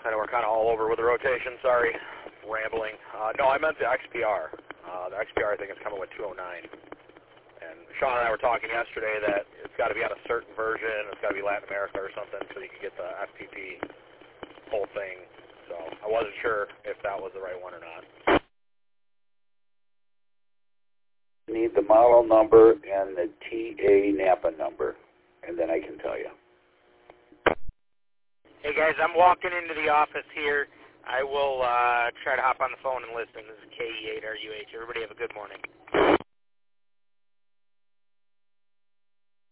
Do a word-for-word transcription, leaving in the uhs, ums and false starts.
I know we're kind of all over with the rotation. Sorry, rambling. Uh, no, I meant the X P R. Uh, the X P R, I think, is coming with two oh nine. And Sean and I were talking yesterday that it's got to be on a certain version. It's got to be Latin America or something so you can get the F T P whole thing. So I wasn't sure if that was the right one or not. Need the model number and the T A Napa number, and then I can tell you. Hey guys, I'm walking into the office here. I will uh, try to hop on the phone and listen. This is K E eight R U H. Everybody have a good morning.